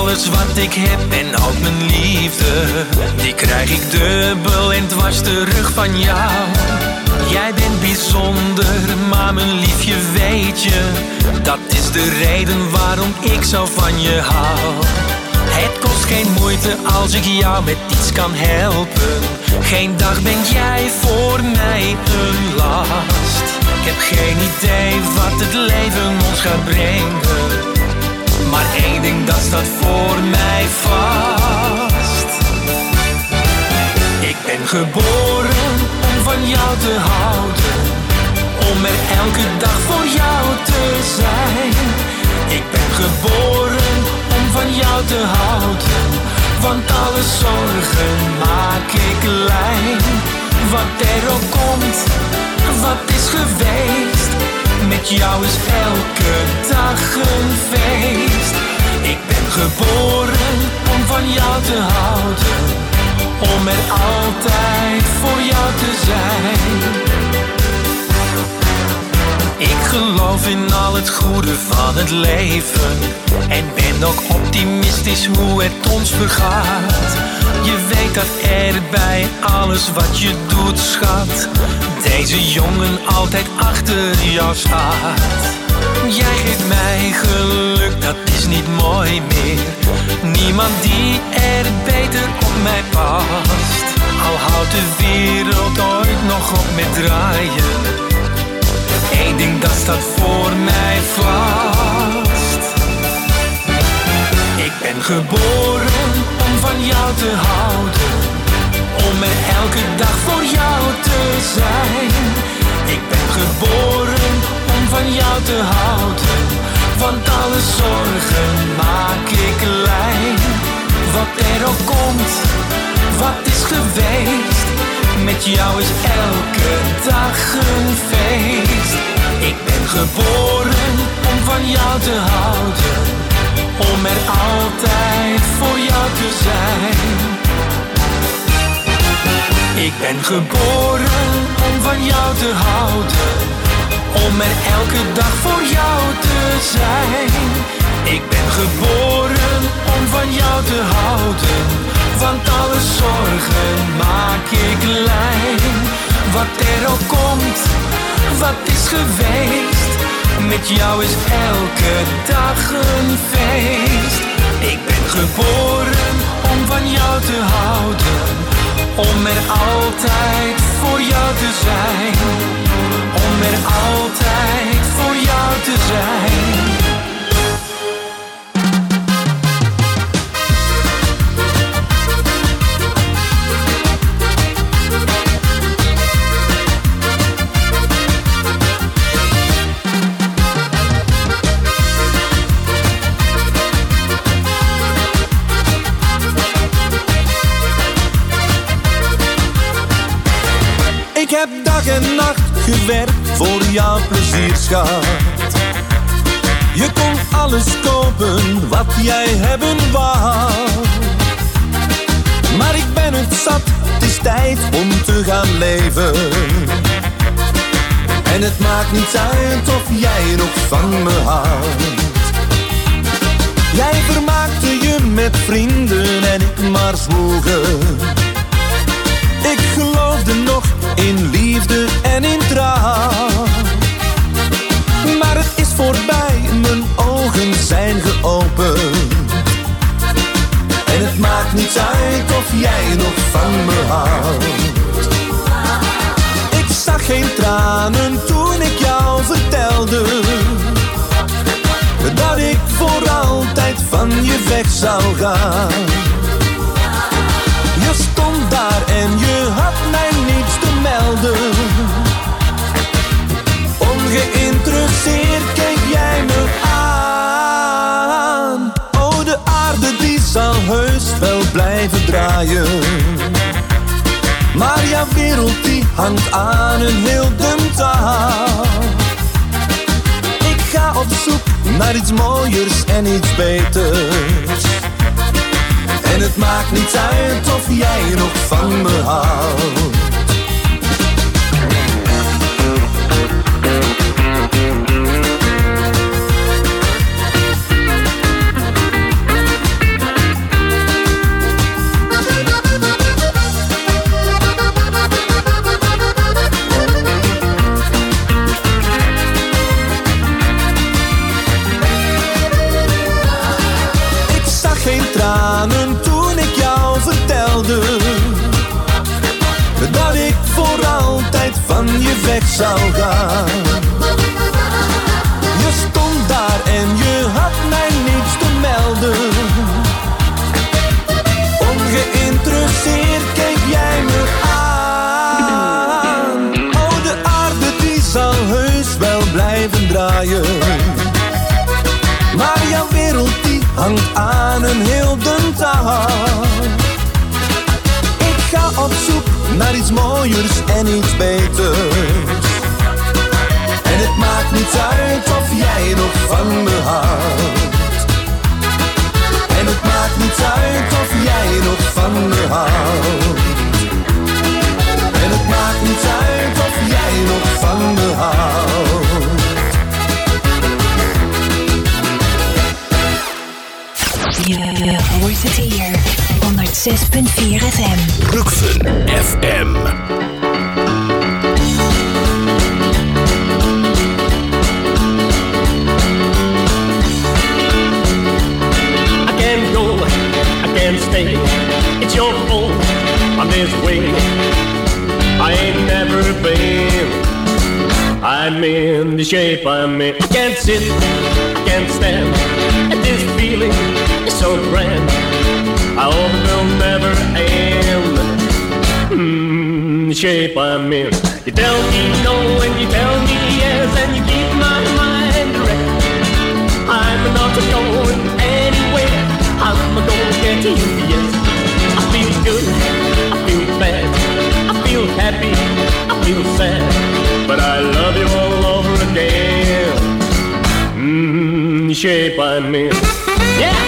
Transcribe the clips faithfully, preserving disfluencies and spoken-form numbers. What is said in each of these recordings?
Alles wat ik heb en ook mijn liefde, die krijg ik dubbel en dwars terug van jou. Jij bent bijzonder, maar mijn liefje weet je, dat is de reden waarom ik zo van je hou. Het kost geen moeite als ik jou met iets kan helpen. Geen dag ben jij voor mij een last. Ik heb geen idee wat het leven ons gaat brengen, maar één ding dat staat voor mij vast. Ik ben geboren om van jou te houden, om er elke dag voor jou te zijn. Ik ben geboren om van jou te houden, want alle zorgen maak ik klein. Wat er ook komt, wat is geweest, met jou is elke dag een feest. Ik ben geboren om van jou te houden, om er altijd voor jou te zijn. Ik geloof in al het goede van het leven en ben ook optimistisch hoe het ons vergaat. Je weet dat er bij alles wat je doet, schat, deze jongen altijd achter jou staat. Jij geeft mij geluk, dat is niet mooi meer. Niemand die er beter op mij past. Al houdt de wereld ooit nog op met draaien, Eén ding dat staat voor mij vast. Ik ben geboren om van jou te houden, om er elke dag voor jou te zijn. Ik ben geboren om van jou te houden, want alle zorgen maak ik klein. Wat er ook komt, wat is geweest, met jou is elke dag een feest. Ik ben geboren om van jou te houden, om er altijd voor jou te zijn. Ik ben geboren om van jou te houden, om er elke dag voor jou te zijn. Ik ben geboren om van jou te houden, want alle zorgen maak ik klein. Wat er ook komt, wat is geweest, met jou is elke dag een feest. Ik ben geboren om van jou te houden, om er altijd voor jou te zijn. Om er altijd voor jou te zijn. Ik heb dag en nacht gewerkt voor jouw plezier, schat. Je kon alles kopen wat jij hebben wou. Maar ik ben het zat, het is tijd om te gaan leven. En het maakt niet uit of jij nog van me houdt. Jij vermaakte je met vrienden en ik maar zwoegen. Ik geloofde nog in liefde en in trouw. Maar het is voorbij, mijn ogen zijn geopend. En het maakt niet uit of jij nog van me houdt. Ik zag geen tranen toen ik jou vertelde dat ik voor altijd van je weg zou gaan. Je stond daar en je had mij niets te melden. Ongeïnteresseerd keek jij me aan. Oh, de aarde die zal heus wel blijven draaien, maar jouw wereld die hangt aan een heel dun touw. Ik ga op zoek naar iets mooiers en iets beters. En het maakt niet uit of jij nog van me houdt. weg zou gaan. Je stond daar en je had mij niets te melden. Ongeïnteresseerd keek jij me aan. Oh, de aarde die zal heus wel blijven draaien, maar jouw wereld die hangt aan een hilden touw. Ik ga op zoek naar iets mooiers en iets beters. En het maakt niet uit of jij nog van me houdt. En het maakt niet uit of jij nog van me houdt. En het maakt niet uit of jij nog van me houdt. Je, je hoort het hier. honderdzes punt vier F M. Bruggen F M. I can't go, I can't stay. It's your fault, I'm this way. I ain't never been. I'm in the shape I'm in. I can't sit, I can't stand. And this feeling is so grand. I hope it will never end. Hmm, the shape I'm in. You tell me no and you tell me yes, and you keep my mind direct. I'm not going anywhere. I'm gonna get to you, yes. I feel good, I feel bad, I feel happy, I feel sad, but I love you all over again. Mmm, the shape I'm in. Yeah!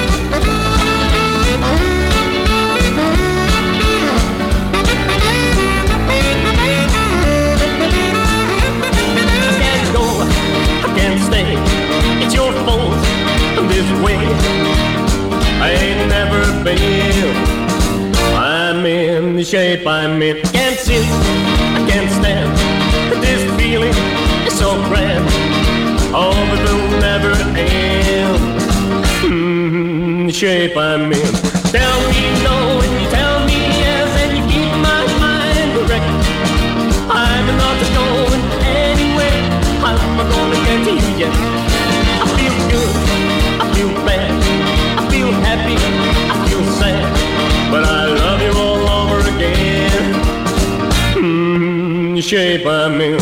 I can't go, I can't stay. It's your fault, this way. I ain't never been. I'm in the shape I'm in. I can't sit, I can't stand. This feeling is so grand. Oh, it will never end. Mm, the shape I'm in. Tell me no and you tell me yes, and you keep my mind direct. I'm not going anywhere. I'm gonna get to you, yes. I feel good, I feel bad, I feel happy, I feel sad, but I love you all over again. Mm, the shape I'm in.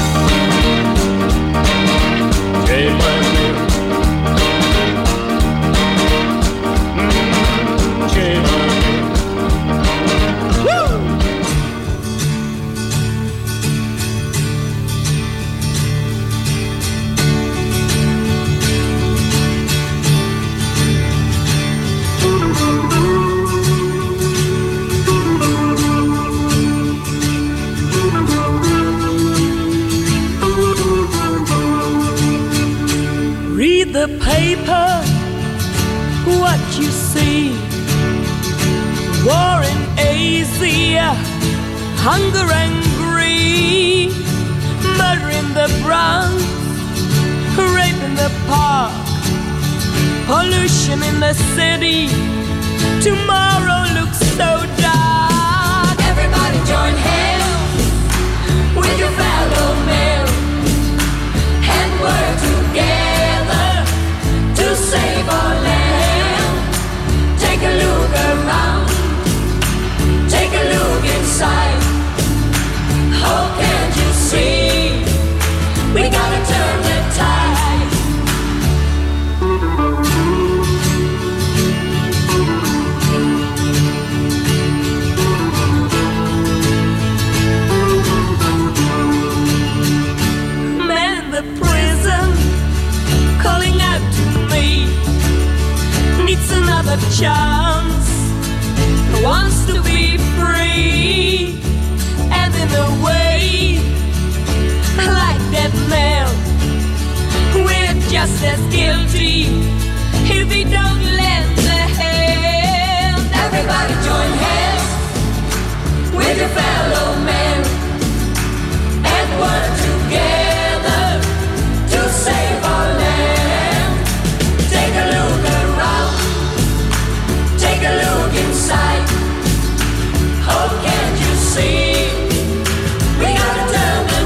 Shape I'm in. Mm, shape I'm in. Woo! Read the paper, what you see. War in Asia, hunger and greed, murder in the Bronx, rape in the park, pollution in the city. Tomorrow looks so dark. Everybody join hands with your fellow men and work together to save our land. Take a look around, take a look inside. Oh, can't you see? We gotta turn the tide. Man in the prison calling out to me, needs another chance, wants to be free. And in a way, like that man, we're just as guilty if we don't lend a hand. Everybody join hands with your fellow men and work together to save our land. Take a look around, take a look inside. Oh, can't you see? We gotta turn the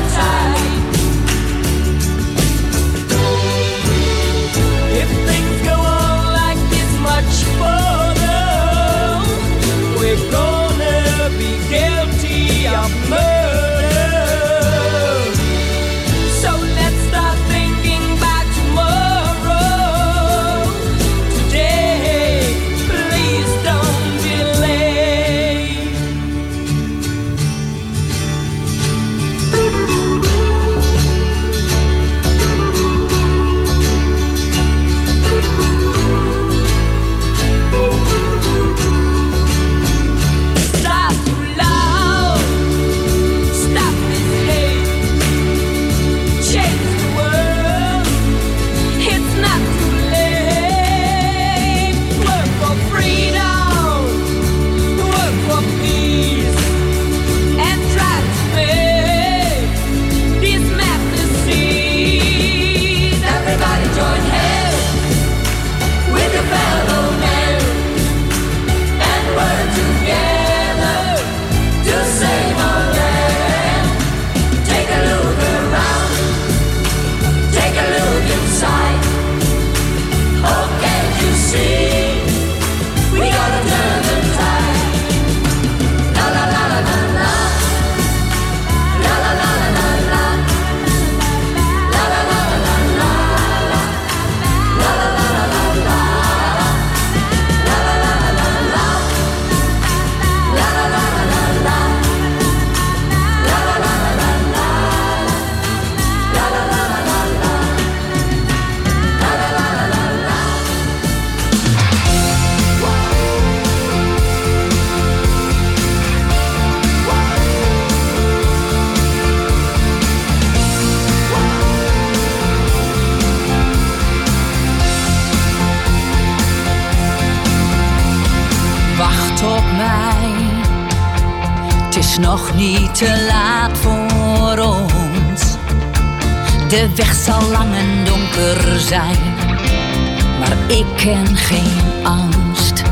op mij. Het is nog niet te laat voor ons. De weg zal lang en donker zijn, maar ik ken geen angst.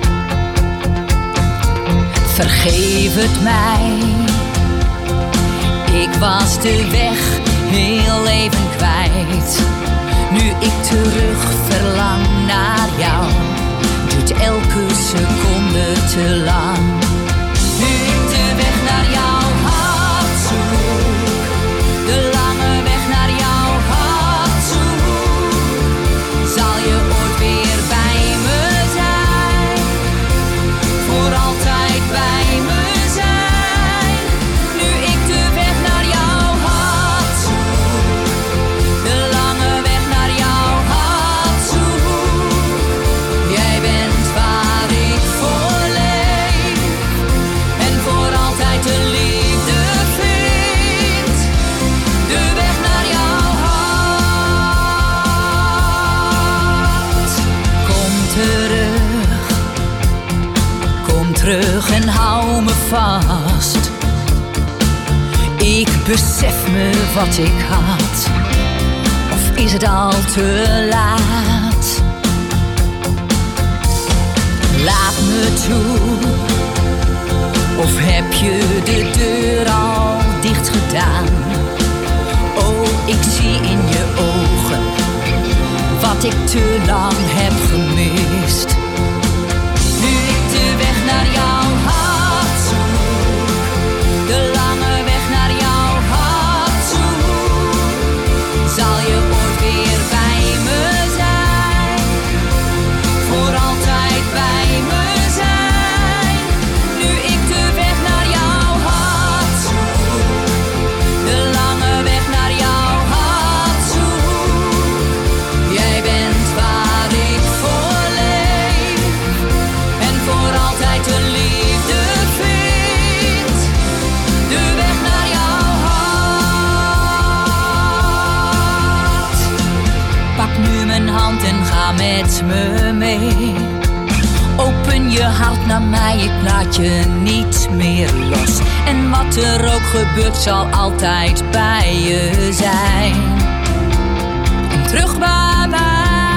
Vergeef het mij, ik was de weg heel even kwijt. Nu ik terug verlang naar jou, duurt elke seconde te lang. Nu ik de weg naar jou had zoek, de lange weg naar jou had zoek, zal je ooit weer bij me zijn, voor altijd bij me zijn. Nu ik de weg naar jou had zoek, de lange weg naar jou had zoek. Jij bent waar ik voor leef en voor altijd de liefde vind. De weg naar jouw hart. Kom terug, kom terug en hou me vast. Ik besef me wat ik had, of is het al te laat? Laat me toe, of heb je de deur al dicht gedaan? Oh, ik zie in je ogen wat ik te lang heb gemist. Nu ik de weg naar jou had zoek, de lange weg naar jou had zoek, zal je ooit weer bij me zijn, voor altijd bij me zijn. Nu ik de weg naar jou had zoek, de lange weg naar jou had zoek. Jij bent waar ik voor leef en voor altijd de liefde vind. De weg naar jouw hart. Pak nu mijn hand en ga met me mee. Open je hart naar mij, ik laat je niet meer los. En wat er ook gebeurt, zal altijd bij je zijn. Kom terug bij mij.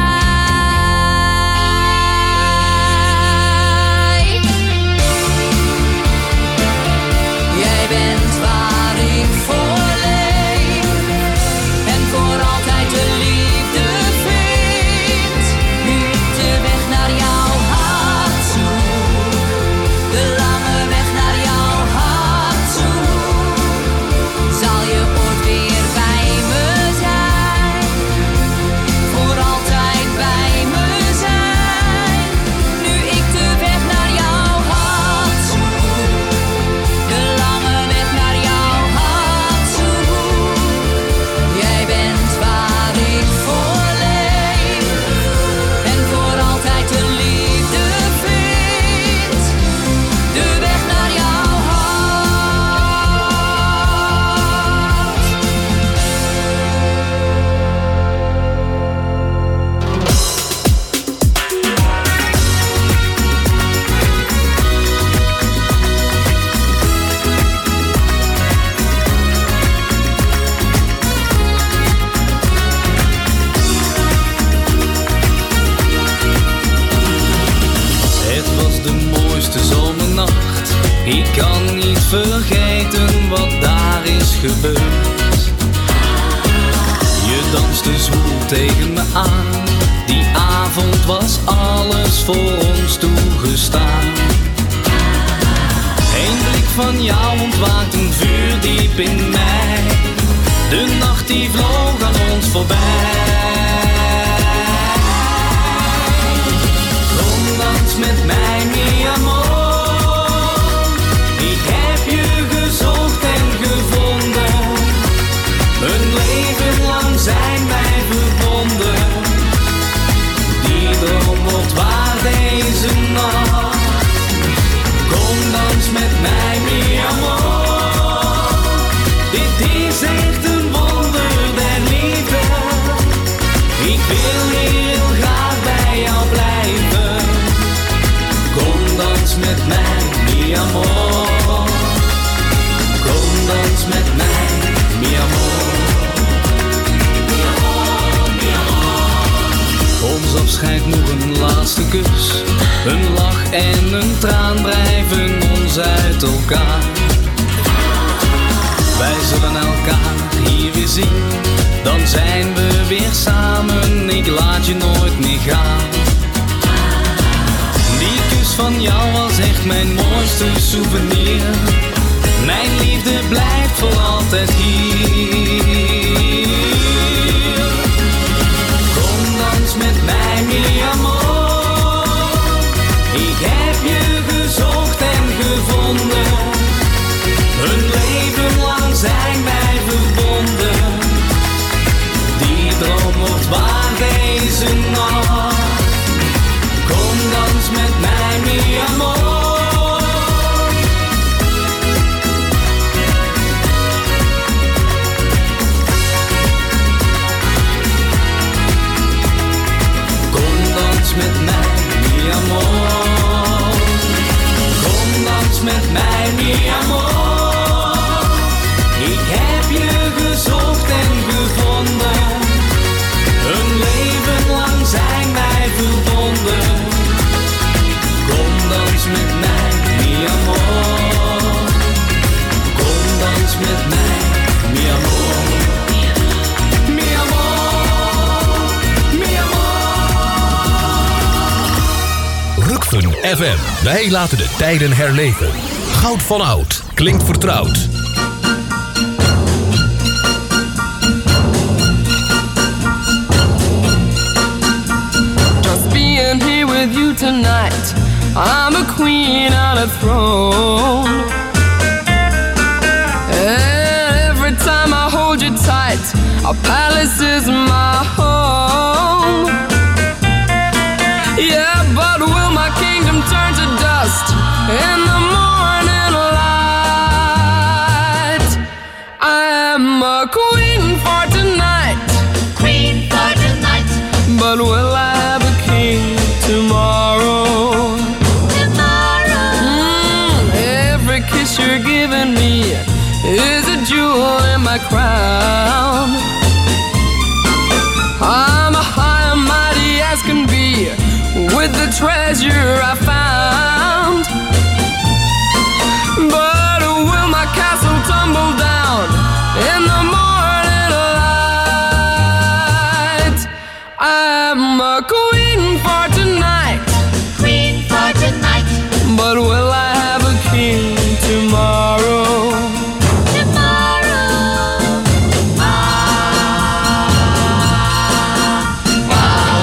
Jij bent waar ik voor leef en voor altijd de liefde vind. Nu ik de weg naar jou had zoek, de lange weg naar jou had zoek, zal je ooit weer bij me zijn, voor altijd bij me zijn. Nu ik de weg naar jou had zoek, de lange weg naar jou had zoek. Jij bent waar ik voor leef en voor altijd de liefde vind. De weg naar jouw hart. Het was de mooiste zomernacht. Ik kan niet vergeten wat daar is gebeurd. Je danste zwoel tegen me aan. Die avond was alles voor ons toegestaan. Eén blik van jou ontwaakt een vuur diep in mij. De nacht die vloog aan ons voorbij. Kom dans met mij, mi amor. Ik heb je gezocht en gevonden. Een leven lang zijn wij verbonden. Die droom wordt waar deze nacht. Kom dans met mij, mi amor. Dit is echt een wonder der liefde. Ik wil heel graag bij jou blijven. mij, mi amor. Kom dans met mij, mi amor. Mi amor, mi amor. Ons afscheid nog een laatste kus. Een lach en een traan drijven ons uit elkaar. Wij zullen elkaar hier weer zien. Dan zijn we weer samen, ik laat je nooit meer gaan. Die kus van jou was echt mijn mooiste souvenir. Mijn liefde blijft voor altijd hier. Kom dans met mij, mi amor. Ik heb je gezocht en gevonden. Een leven lang zijn wij verbonden. Die droom wordt waar deze nacht. Kom dans met mij, mi amor. Kom dans met mij, mi amor. Kom dans met mij, mi amor. Ik heb je gezocht en gevonden. Een leven lang zijn wij verbonden. Kom dans met mij, mi amor. Kom dans met mij, mi amor. Mi amor, mi amor. Rockfun F M. Wij laten de tijden herleven. Goud van oud. Klinkt vertrouwd. With you tonight, I'm a queen on a throne. And every time I hold you tight, our palace is my home. Yeah, but will my kingdom turn to dust in the morning light? I am a queen for tonight, queen for tonight. But will I have a king tomorrow? Tomorrow. Mm, every kiss you're giving me is a jewel in my crown. I'm a high and mighty as can be with the treasure I found. But will my castle tumble down in the morning light? I'm a queen for tonight, queen for tonight. but will I have a king tomorrow? Tomorrow. Ah, ah.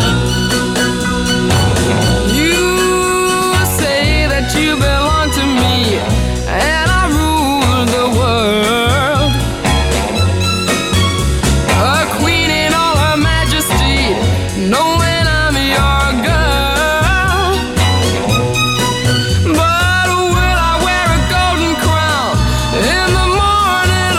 You say that you belong to me and I rule the world. A queen in all her majesty, knowing I'm your girl. But will I wear a golden crown in the morning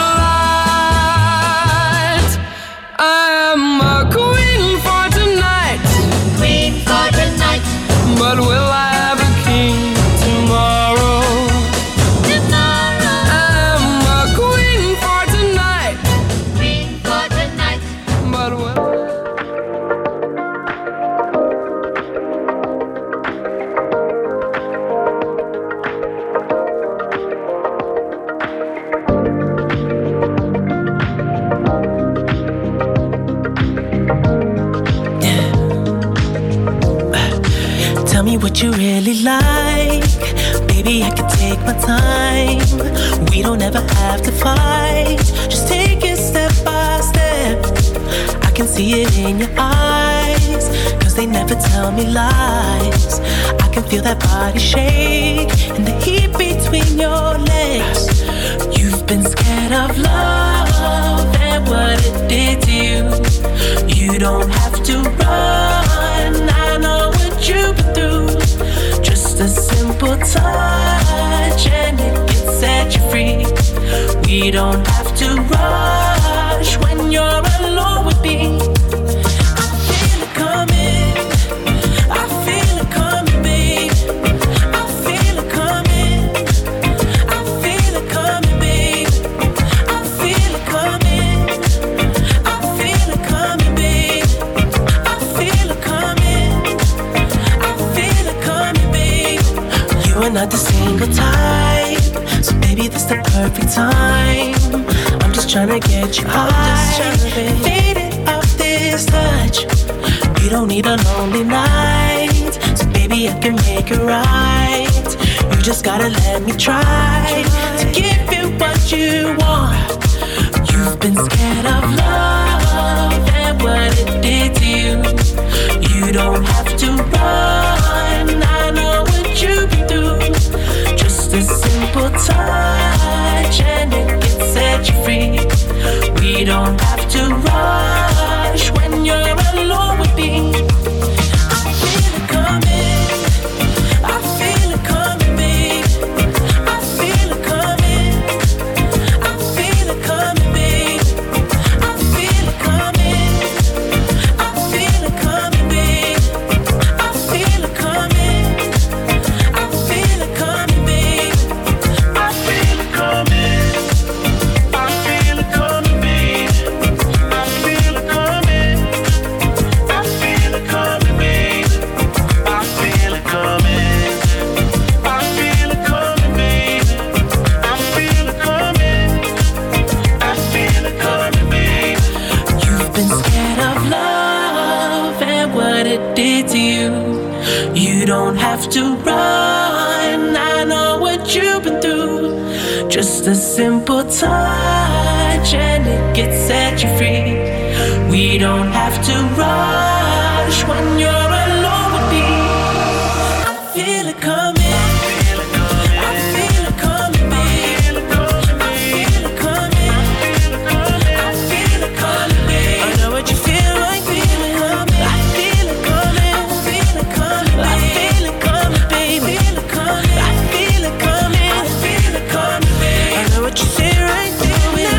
light? I am a queen for tonight, Queen for tonight. but will I have a king tomorrow? Tomorrow. I'm a queen for tonight, Queen for tonight. but will Tell me what you really like. Baby, I can take my time. We don't ever have to fight. Just take it step by step. I can see it in your eyes, cause they never tell me lies. I can feel that body shake and the heat between your legs. You've been scared of love and what it did to you. You don't have to run, I know what you've been through. Just a simple touch and it can set you free. We don't have to rush when you're alone with me. I feel it coming, I feel it coming, babe. I feel it coming. type, so baby, this the perfect time. I'm just tryna get you high, faded off this touch. You don't need a lonely night, so baby, I can make it right. You just gotta let me try to give you what you want. You've been scared of love and what it did to you. You don't have to run, I know what you've been through. Just a simple touch and it can set you free. We don't have to rush when you're alone with me. I feel it coming, I feel it coming, babe. I feel it coming, I feel it coming, babe. I feel it coming, I feel it coming, babe. I feel it coming, I feel it coming, babe. I feel it coming, I feel it coming, babe. I feel it coming, I feel it coming, babe. I feel it coming, I feel it coming, babe. I feel it coming, I feel it coming, babe. You've been scared of love and what it did to you. You don't have to run, I know what you've been through. Just a simple touch and it can set you free. We don't have to rush when you're alone with me. I feel it coming, I feel it coming, babe. I feel it coming, I feel it coming, babe. I know what you feel like, feel it coming. I feel it coming, I feel it coming, I feel it coming, babe. I feel it coming, I feel it coming, babe. I know what you say right there.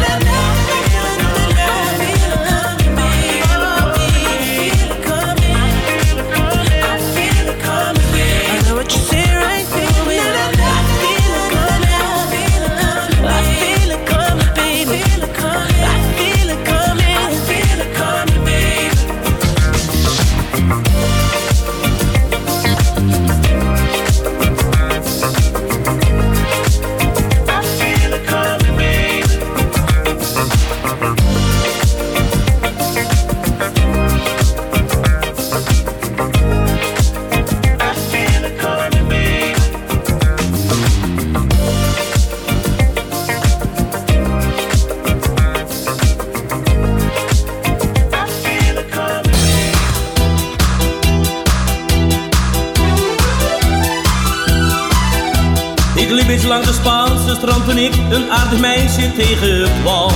Ik liep eens langs de Spaanse strand toen ik een aardig meisje tegenkwam.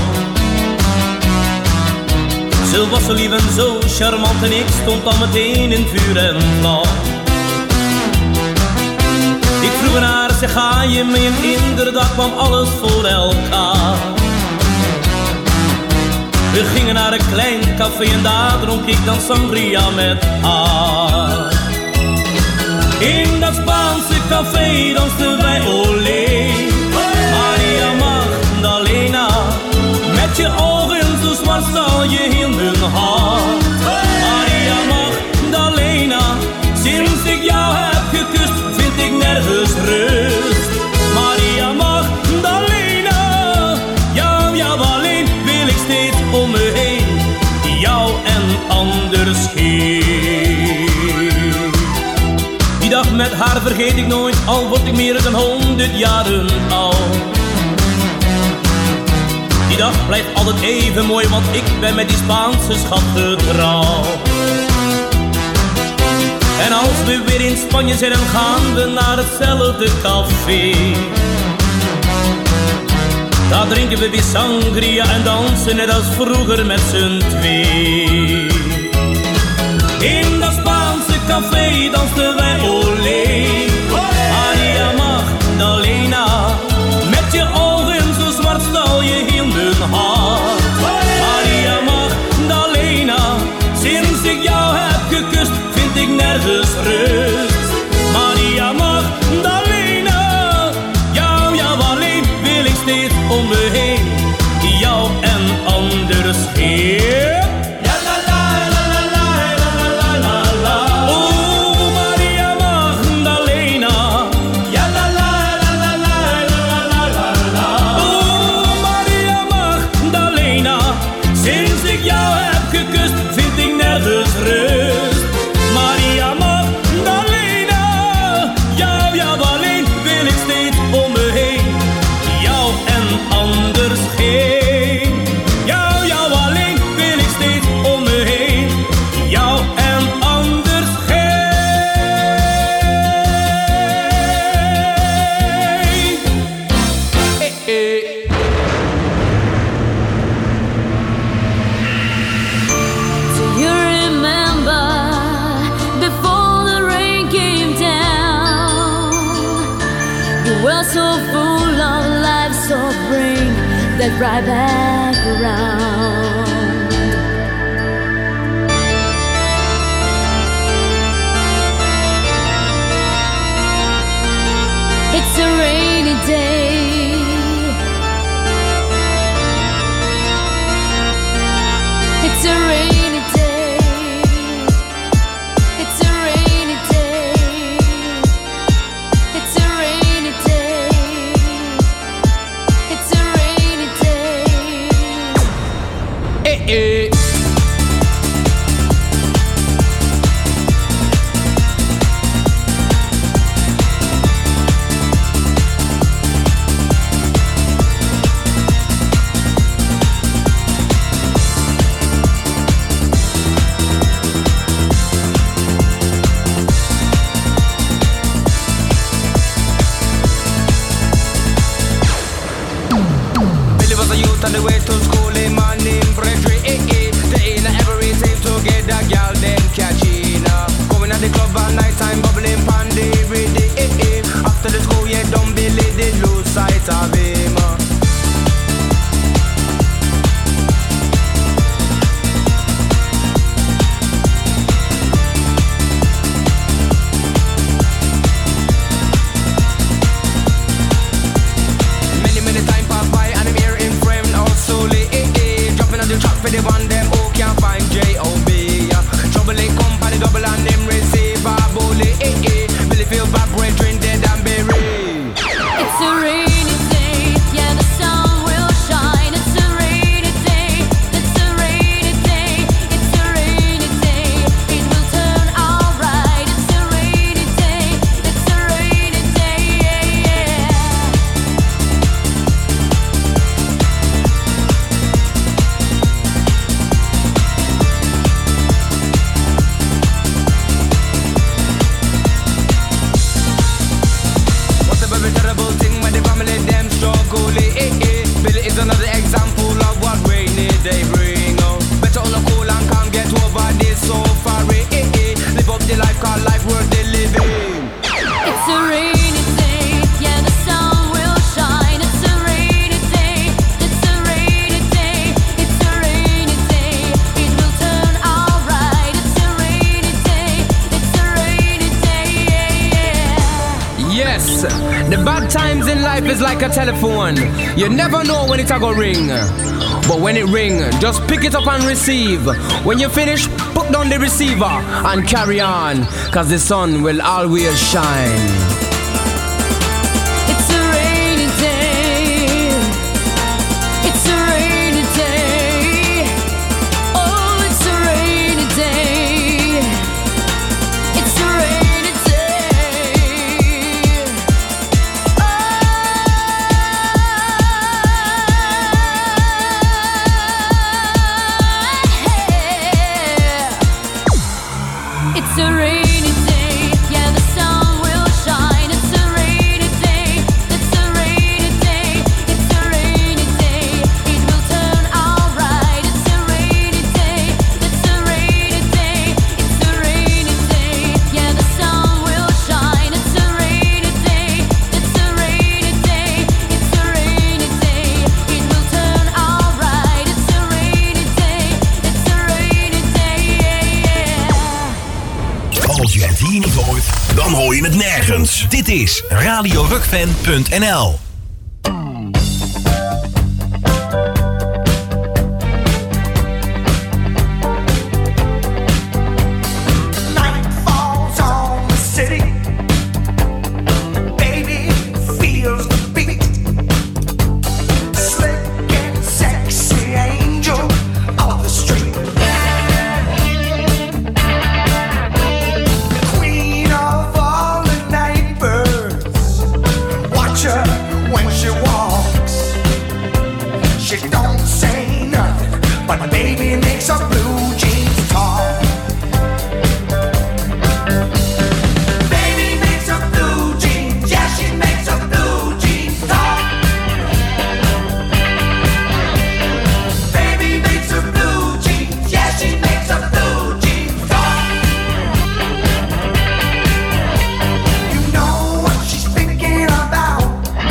Ze was zo lief en zo charmant en ik stond al meteen in vuur en vlam. Ik vroeg aan haar, zeg ga je mee? En inderdaad kwam alles voor elkaar. We gingen naar een klein café en daar dronk ik dan sangria met haar. In dat Spaanse café dansten wij olé. Maria Magdalena, met je ogen zo zwart stal je in mijn hart. Maria Magdalena, sinds ik jou heb gekust vind ik nergens rust. Maria Magdalena, jou, jou alleen wil ik steeds om me heen. Jou en anders geen. Die dag met haar vergeet ik nooit, al word ik meer dan honderd jaren oud. Die dag blijft altijd even mooi, want ik ben met die Spaanse schat getrouwd. En als we weer in Spanje zijn, dan gaan we naar hetzelfde café. Daar drinken we weer sangria en dansen net als vroeger met z'n twee. In dat Spaanse café dansten wij olé. Maria Magdalena, met je ogen zo zwart stal je in mijn hart. Maria Magdalena, sinds ik jou heb gekust vind ik nergens rust. Maria Magdalena, jou, jou alleen wil ik steeds om me heen. Jou en anders geen. La are so full of life, so bring that right back around. It's a rainy day. It's a rainy day. It's a rainy day. It's a rainy day. It's a rainy day. Eh eh. On the way to school, a man named Frederick, eh, eh. They ain't every safe to get that gal, then catching up. Going at the club at night time, bubbling pandy, ready, eh, eh. After the school, yeah, don't be lady, lose sight of him. uh. Many, many time pass by, and I'm here in frame, slowly, eh, eh. Dropping on the track for the one them who can't find J O B. uh. Trouble it come by the double and them receive a bully, eh, eh. Billy feel bad, brethren dead and buried. It's a rainy day, yeah, the sun will shine. It's a rainy day, it's a rainy day, it's a rainy day. It will turn alright. It's a rainy day, it's a rainy day, yeah, yeah. What's a very terrible thing when the family them struggle, eh, eh, eh. Billy is another example of what rainy day bring, oh. Better on a cool and calm, get over this so far, eh, eh, eh. Live up the life, call life worth the living. It's a rainy day, yeah, the sun will shine. It's a rainy day, it's a rainy day, it's a rainy day. It will turn alright. It's a rainy day, it's a rainy day, yeah, yeah. Yes, the bad times in life is like a telephone. You never know when it's a go ring. But when it ring, just pick it up and receive. When you finish, put down the receiver and carry on, cause the sun will always shine. It's a rainy day. It's a rainy day. Oh, it's a rainy day. It's a rainy day. It's a rainy day, yeah, the sun will shine. It's a rainy day, it's a rainy day, it's a rainy day. It will turn alright. It's a rainy day, it's a rainy day, it's a rainy day. Yeah, the sun will shine. It's a rainy day, it's a rainy day, it's a rainy day. It will turn alright. It's a rainy day, it's a rainy day, yeah, yeah. Als je het hier niet hoort, dan hoor je het nergens. Dit is radio rockfan punt n l. Night falls on the city. Baby feels the beat. Slick and sexy angel of the street. Queen of all the night birds. Watch her when she walks. She don't say nothing, but baby makes her blue jeans talk. Baby makes her blue jeans, yeah, she makes her blue jeans talk. Baby makes her blue jeans, yeah, she makes her blue jeans talk. You know what she's thinking about.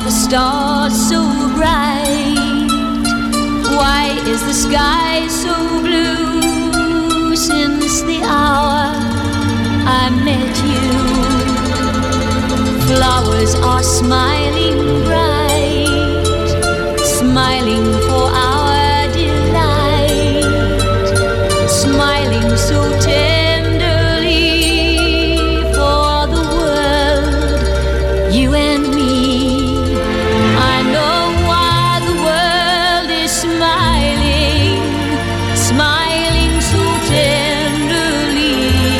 the stars so bright? Why is the sky so blue? Since the hour I met you, flowers are smiling bright, smiling for our delight, smiling so tenderly for the world, you and me. I know why the world is smiling, smiling so tenderly.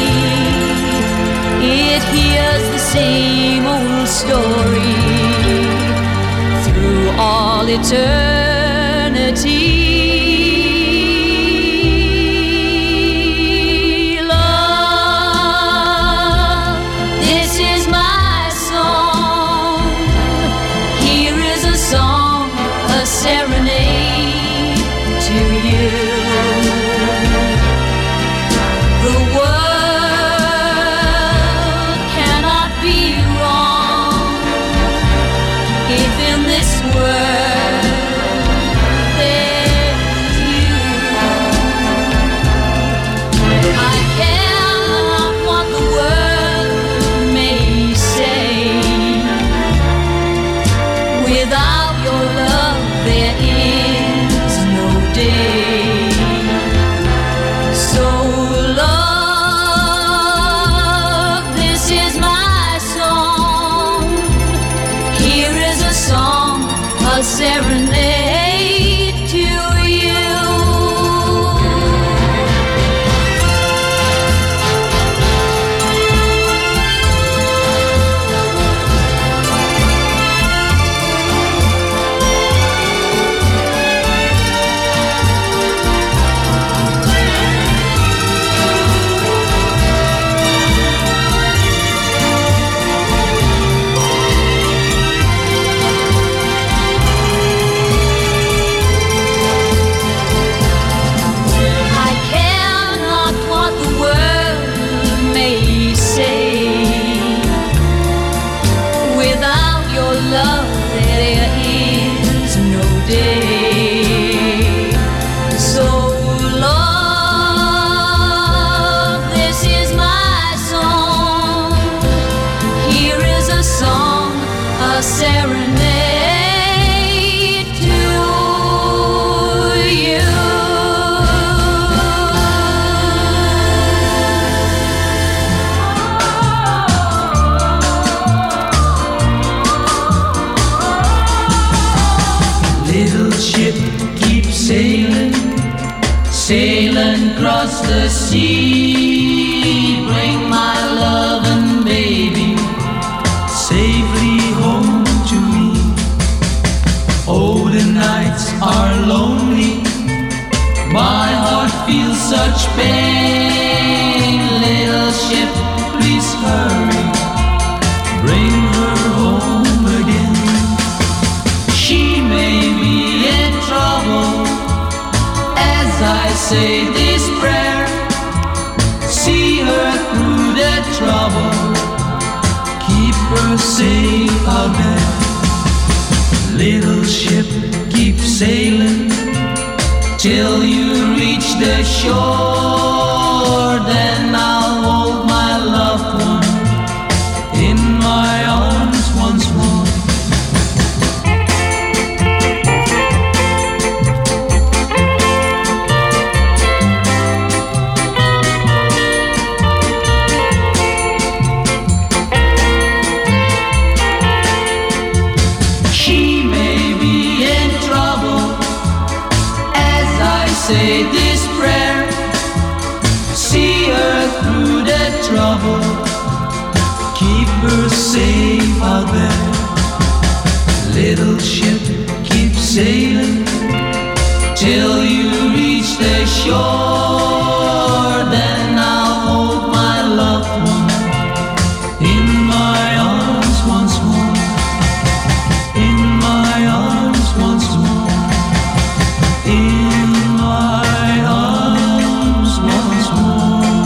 It hears the same old story through all eternity. Love, this is my song. Here is a song, a serenade to you. The world cannot be wrong if in this world there's you. I care not what the world may say. Without your love there is no day. So love, this is my song. Here is a song, a serenade to you. I care not what the world may say. Without your love there is no day. So love, this is my song. Here is a song, a serenade to you. Little ship, keep sailing, sailing across the sea. Bring my love and baby safely home to me. Oh, the nights are lonely, my heart feels such pain. Little ship, please hurry, bring her home again. She may be in trouble as I say this prayer. See her through the trouble, keep her safe out there. Little ship, keep sailing till you reach the shore. Then I'll hold my loved one in my arms once more. She may be in trouble as I say this prayer. See her through the trouble, keep her safe out there. Little ship, keep sailing till you reach the shore. Then I'll hold my loved one in my arms once more. In my arms once more. In my arms once more.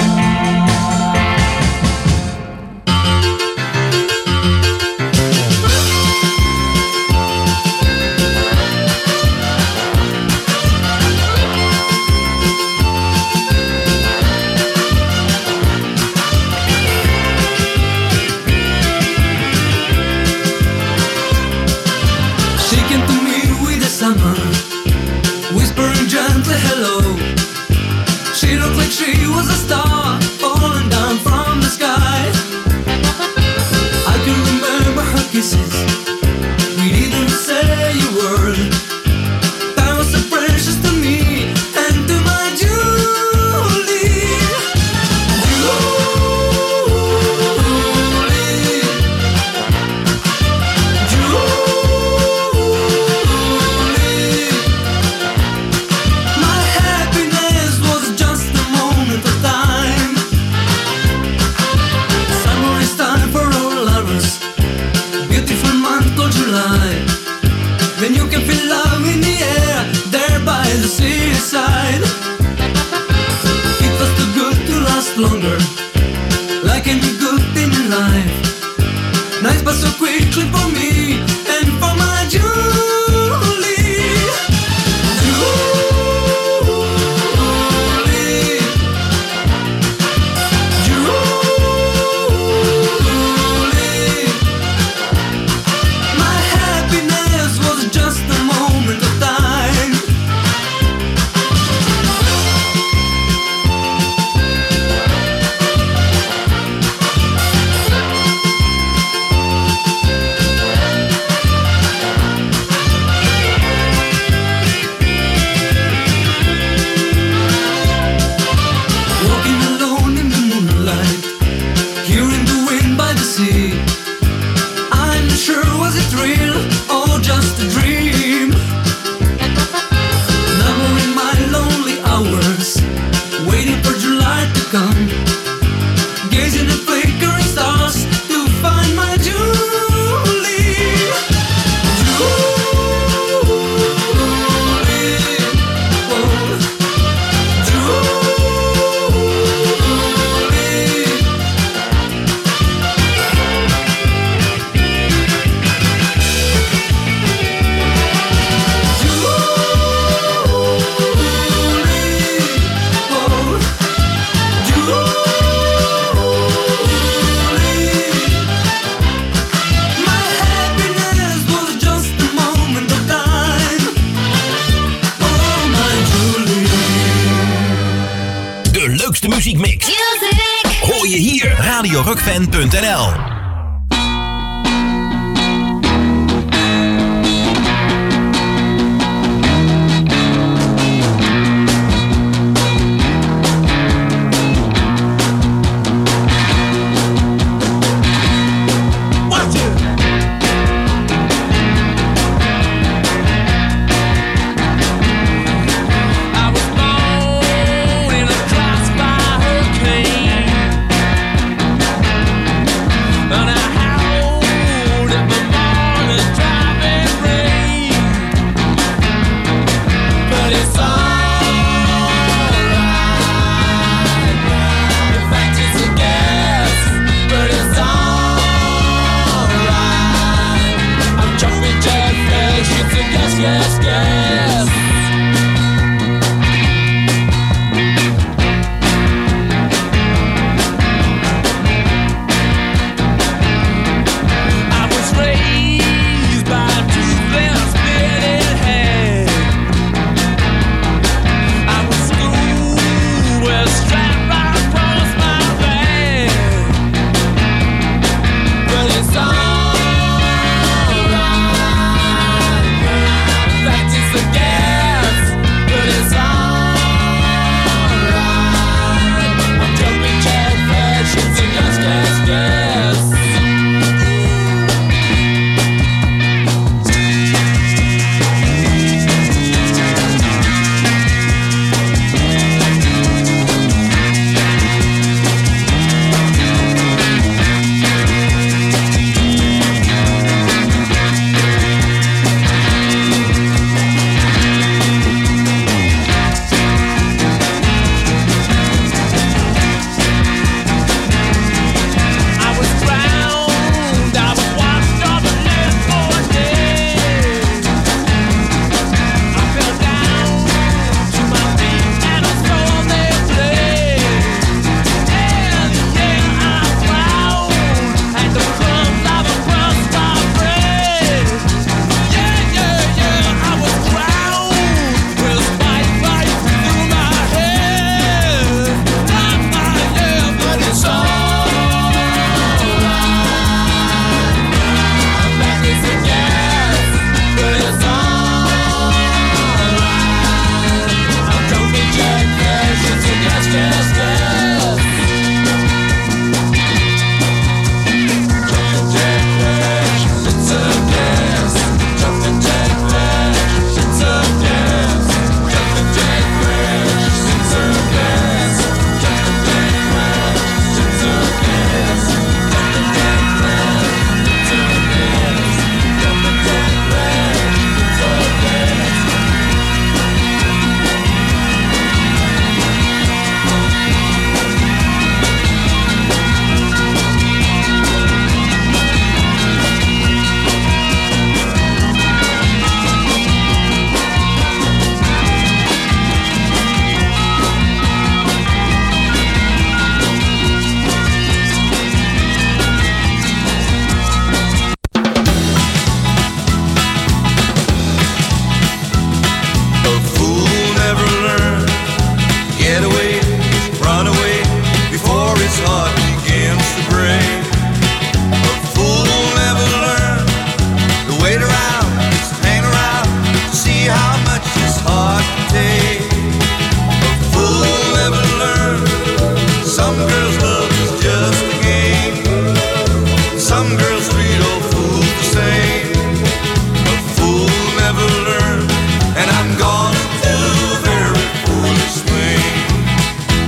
the seaside. It was too good to last longer, like any good thing in life. Nights pass so quickly for me and for my Julie. Julie, Julie. My happiness was just a moment of time. Walking alone in the moonlight, hearing the wind by the sea. I'm not sure, was it real or just a dream? Numbering my lonely hours, waiting for July to come, gazing at flickering stars to find my Julie. Julie, oh, Julie. De leukste muziekmix hoor je hier. radio rock fan punt n l. I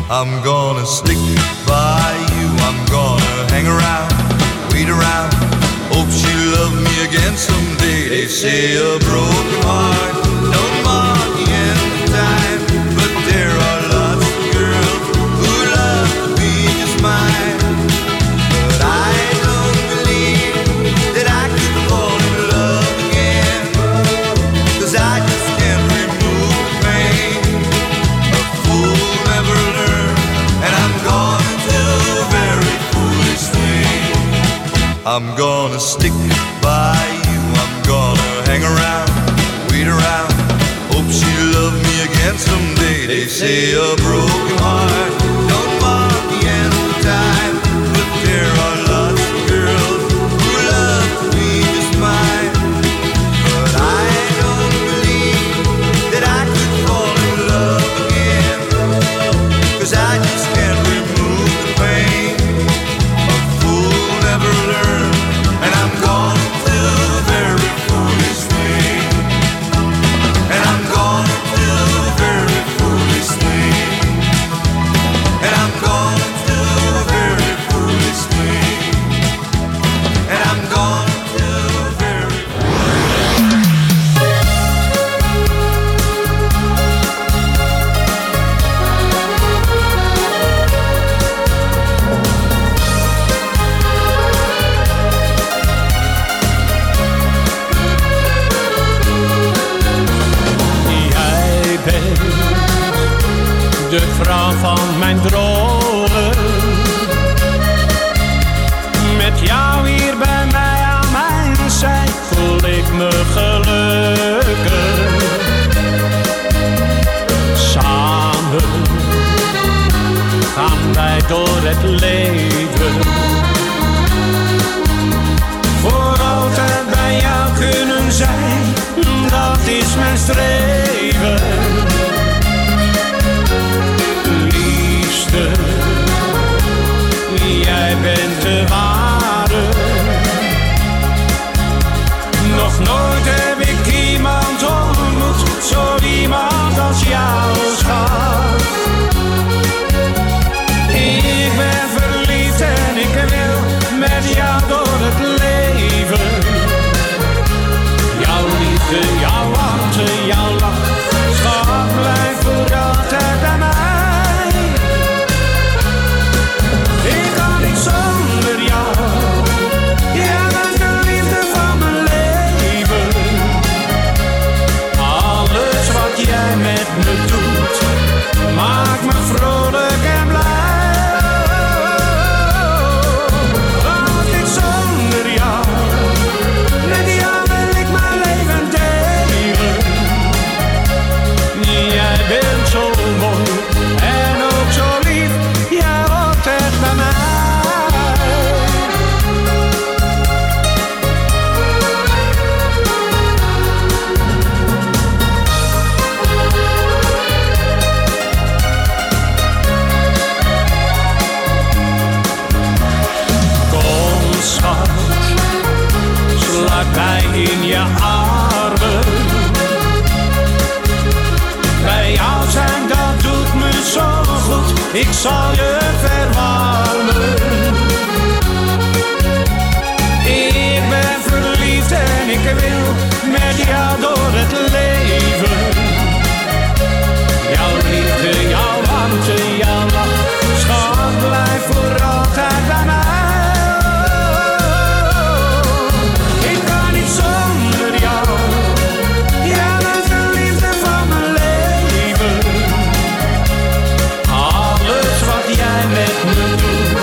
I'm gonna stick by you, I'm gonna hang around, wait around, hope she'll love me again someday. They say a broken heart don't mark the end of time, but there are lots of girls who love to be just mine. But I don't believe that I could fall in love again, 'cause I just can't remove the pain. A fool never learns, and I'm gonna do a very foolish thing. I'm gonna stick by you, I'm gonna hang around, wait around, hope she'll love me again someday. They say a broken heart don't mark the end of time, but there are lots of girls who love to be just mine. But I don't believe that I could fall in love again, 'cause I just can't remove the pain. A fool never learns, and I'm gonna do a very foolish thing. And I'm gonna do a very foolish thing. And I'm gonna do a very foolish thing. And I'm gonna do a very Jij bent de vrouw van mijn dromen. Met jou hier bij mij aan mijn zij voel ik me gelukkig. Samen gaan wij door het leven. Voor altijd bij jou kunnen zijn, dat is mijn streven. Liefste, jij bent de ware. Nog nooit heb ik iemand ontmoet, zo iemand als jou, schat. Ik ben verliefd en ik wil met jou door het leven. Jouw liefde, jouw warmte, jouw lach, schat, blijf voor altijd bij mij. Ik kan niet zonder jou, jij bent de liefde van mijn leven. Alles wat jij met me doet, maakt me vrolijk en blij. Wat ik zonder jou, met jou wil ik mijn leven delen. Jij bent zo mooi en ook zo lief, jij hoort echt bij mij. Kom schat, slaak mij in je armen. Bij jou zijn, dat doet me zo goed, ik zal je verwarmen. Ik ben verliefd en ik wil met jou door het leven. Jouw liefde, jouw warmte, jouw lach, schat, blijf voor altijd bij mij. Ik kan niet zonder jou, jij bent de liefde van mijn leven. Alles wat jij met me doet,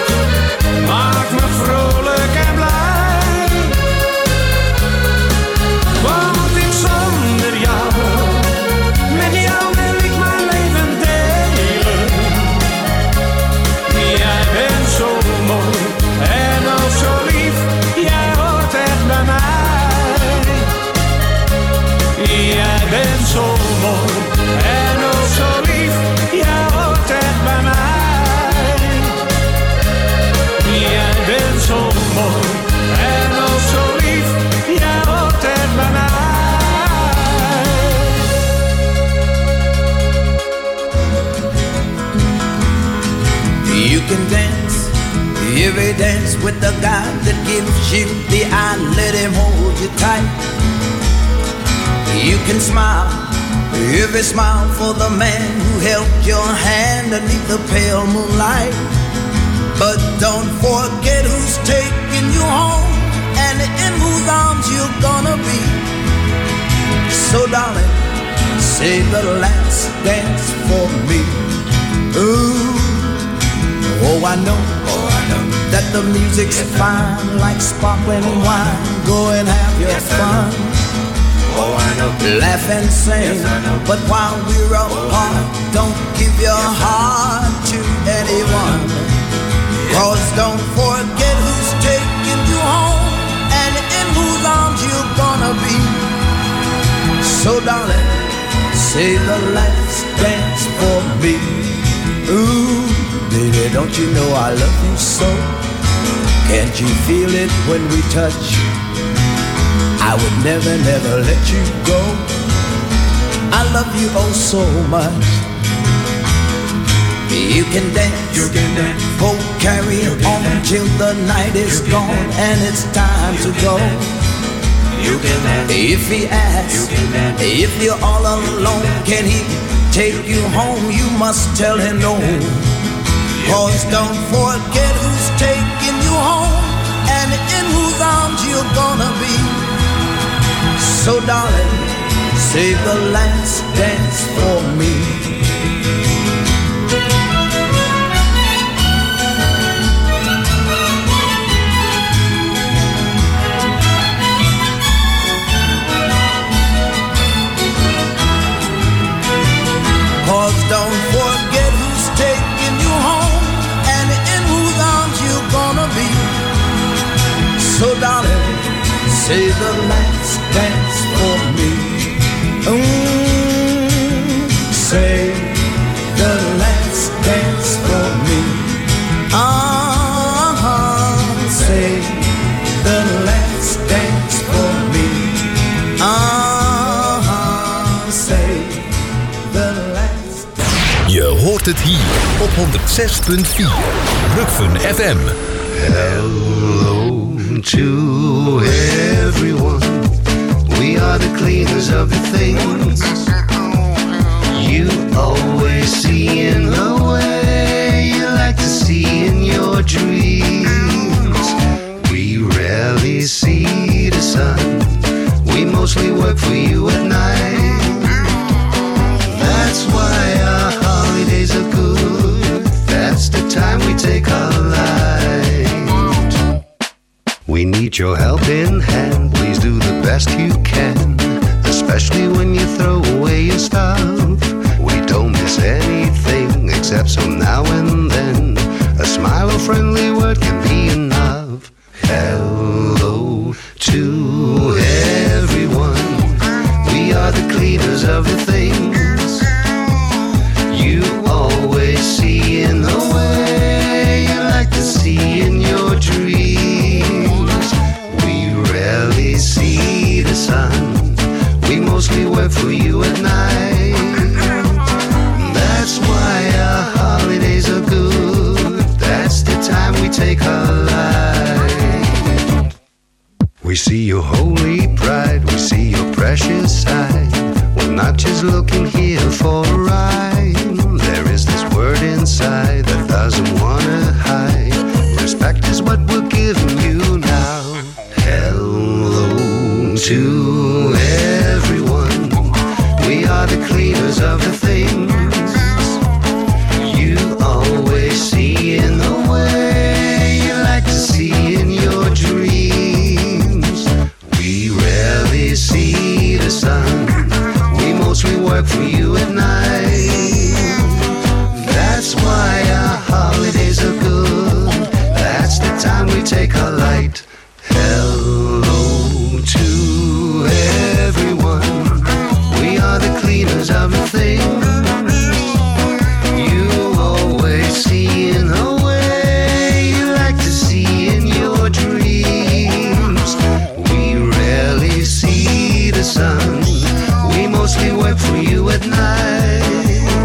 If he dance with the guy that gives you the eye, let him hold you tight. You can smile, if he smile for the man who held your hand beneath the pale moonlight. But don't forget who's taking you home and in whose arms you're gonna be. So darling, say the last dance for me. Ooh, oh I know, oh I know that the music's fine like sparkling wine. Go and have your fun. Oh I know, laugh and sing. But while we're apart, don't give your heart to anyone. Cause don't forget who's taking you home and in whose arms you're gonna be. So darling, say the last dance for me. Ooh, baby, don't you know I love you so? Can't you feel it when we touch? I would never, never let you go. I love you oh so much. You can dance, you can dance. Go carry on till the night is gone and it's time to go. You can dance. If he asks, if you're all alone, can he take you home? You must tell him no. Cause don't forget who's taking you home and in whose arms you're gonna be. So darling, save the last dance for me. Cause don't forget who's taking you home and in whose arms you're gonna be. So darling, say the last dance for me. Mm, say the last dance for me. Uh-huh, say the last dance for me. Uh-huh, say the last. Je hoort het hier op honderd zes punt vier Rukven F M. Hello to everyone. We are the cleaners of the things you always see in the way you like to see in your dreams. We rarely see the sun. We mostly work for you at night. That's why our holidays are good. That's the time we take our light. We need your helping hand. Please do the best you can, especially when you throw away your stuff. We don't miss anything except some now and then. A smile or friendly word can be enough. Hello to everyone. We are the cleaners of the things you always see in the way you like to see in your dreams. We rarely see the sun. We mostly work for you at night. That's why our holidays are good. That's the time we take our life. We see your holy pride. We see your precious side. We're not just looking